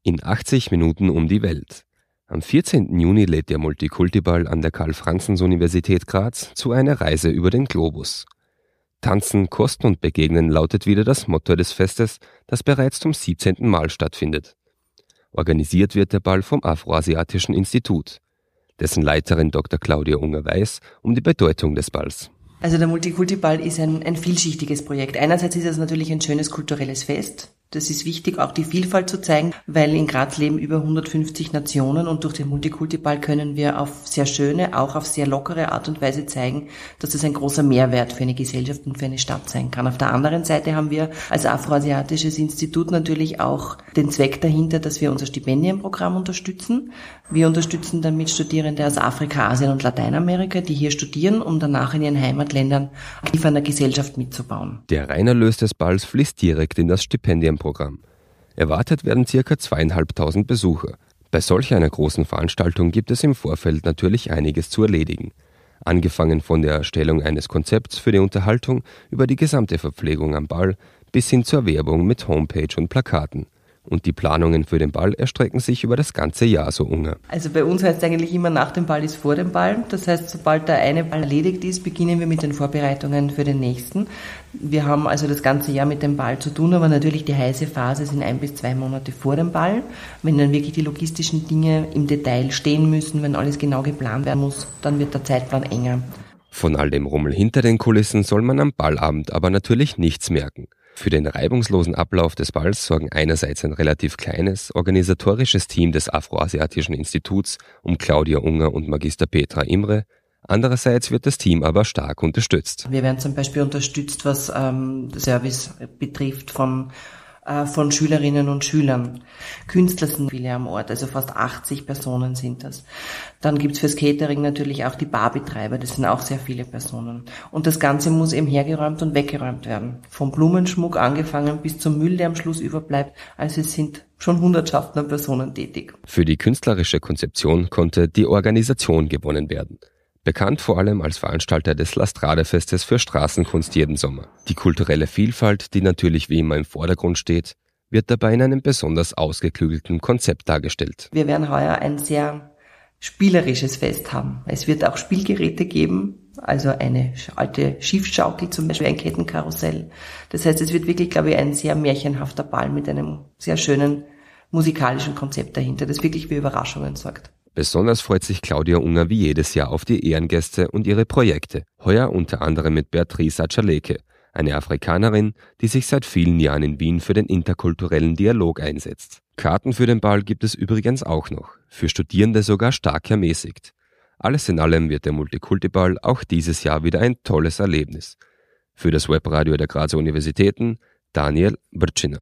In 80 Minuten um die Welt. Am 14. Juni lädt der Multikulti-Ball an der Karl-Franzens-Universität Graz zu einer Reise über den Globus. Tanzen, Kosten und Begegnen lautet wieder das Motto des Festes, das bereits zum 17. Mal stattfindet. Organisiert wird der Ball vom Afroasiatischen Institut. Dessen Leiterin Dr. Claudia Unger weiß um die Bedeutung des Balls. Also der Multikulti-Ball ist ein vielschichtiges Projekt. Einerseits ist es natürlich ein schönes kulturelles Fest. Das ist wichtig, auch die Vielfalt zu zeigen, weil in Graz leben über 150 Nationen und durch den Multikulti-Ball können wir auf sehr schöne, auch auf sehr lockere Art und Weise zeigen, dass es ein großer Mehrwert für eine Gesellschaft und für eine Stadt sein kann. Auf der anderen Seite haben wir als Afroasiatisches Institut natürlich auch den Zweck dahinter, dass wir unser Stipendienprogramm unterstützen. Wir unterstützen damit Studierende aus Afrika, Asien und Lateinamerika, die hier studieren, um danach in ihren Heimatländern aktiv an der Gesellschaft mitzubauen. Der Reinerlös des Balls fließt direkt in das Stipendienprogramm. Erwartet werden ca. 2.500 Besucher. Bei solch einer großen Veranstaltung gibt es im Vorfeld natürlich einiges zu erledigen. Angefangen von der Erstellung eines Konzepts für die Unterhaltung über die gesamte Verpflegung am Ball bis hin zur Werbung mit Homepage und Plakaten. Und die Planungen für den Ball erstrecken sich über das ganze Jahr, so Unger. Also bei uns heißt es eigentlich immer, nach dem Ball ist vor dem Ball. Das heißt, sobald der eine Ball erledigt ist, beginnen wir mit den Vorbereitungen für den nächsten. Wir haben also das ganze Jahr mit dem Ball zu tun, aber natürlich die heiße Phase sind 1 bis 2 Monate vor dem Ball. Wenn dann wirklich die logistischen Dinge im Detail stehen müssen, wenn alles genau geplant werden muss, dann wird der Zeitplan enger. Von all dem Rummel hinter den Kulissen soll man am Ballabend aber natürlich nichts merken. Für den reibungslosen Ablauf des Balls sorgen einerseits ein relativ kleines, organisatorisches Team des Afroasiatischen Instituts um Claudia Unger und Magister Petra Imre. Andererseits wird das Team aber stark unterstützt. Wir werden zum Beispiel unterstützt, was Service betrifft von Schülerinnen und Schülern. Künstler sind viele am Ort, also fast 80 Personen sind das. Dann gibt's fürs Catering natürlich auch die Barbetreiber, das sind auch sehr viele Personen. Und das Ganze muss eben hergeräumt und weggeräumt werden. Vom Blumenschmuck angefangen bis zum Müll, der am Schluss überbleibt. Also es sind schon Hundertschaften an Personen tätig. Für die künstlerische Konzeption konnte die Organisation gewonnen werden. Bekannt vor allem als Veranstalter des Lastrade-Festes für Straßenkunst jeden Sommer. Die kulturelle Vielfalt, die natürlich wie immer im Vordergrund steht, wird dabei in einem besonders ausgeklügelten Konzept dargestellt. Wir werden heuer ein sehr spielerisches Fest haben. Es wird auch Spielgeräte geben, also eine alte Schiffschaukel, zum Beispiel ein Kettenkarussell. Das heißt, es wird wirklich, glaube ich, ein sehr märchenhafter Ball mit einem sehr schönen musikalischen Konzept dahinter, das wirklich für Überraschungen sorgt. Besonders freut sich Claudia Unger wie jedes Jahr auf die Ehrengäste und ihre Projekte. Heuer unter anderem mit Beatrice Achaleke, eine Afrikanerin, die sich seit vielen Jahren in Wien für den interkulturellen Dialog einsetzt. Karten für den Ball gibt es übrigens auch noch, für Studierende sogar stark ermäßigt. Alles in allem wird der Multikulti-Ball auch dieses Jahr wieder ein tolles Erlebnis. Für das Webradio der Grazer Universitäten, Daniel Brczina.